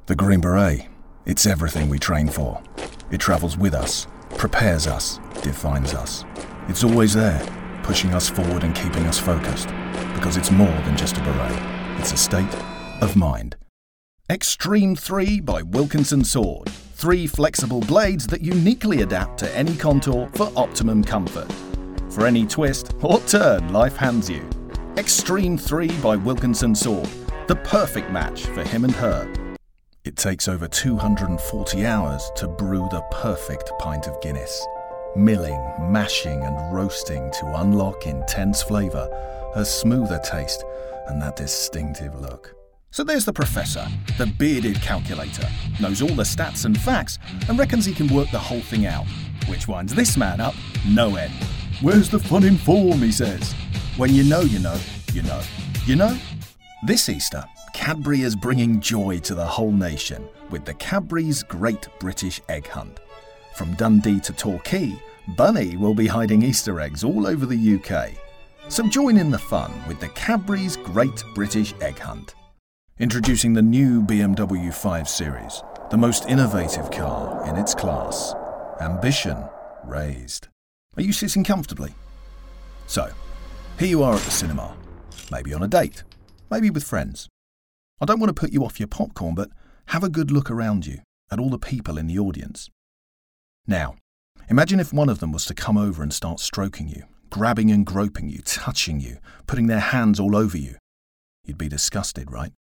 The Green Beret, it's everything we train for. It travels with us, prepares us, defines us. It's always there, pushing us forward and keeping us focused, because it's more than just a beret. It's a state of mind. Extreme 3 by Wilkinson Sword. 3 flexible blades that uniquely adapt to any contour for optimum comfort. For any twist or turn life hands you. Extreme 3 by Wilkinson Sword. The perfect match for him and her. It takes over 240 hours to brew the perfect pint of Guinness. Milling, mashing and roasting to unlock intense flavour, a smoother taste and that distinctive look. So there's the professor, the bearded calculator, knows all the stats and facts and reckons he can work the whole thing out, which winds this man up no end. Where's the fun in form, he says. When you know you know, you know. You know? This Easter, Cadbury is bringing joy to the whole nation with the Cadbury's Great British Egg Hunt. From Dundee to Torquay, Bunny will be hiding Easter eggs all over the UK. So join in the fun with the Cadbury's Great British Egg Hunt. Introducing the new BMW 5 Series, the most innovative car in its class. Ambition raised. Are you sitting comfortably? So, here you are at the cinema, maybe on a date, maybe with friends. I don't want to put you off your popcorn, but have a good look around you at all the people in the audience. Now, imagine if one of them was to come over and start stroking you, grabbing and groping you, touching you, putting their hands all over you. You'd be disgusted, right?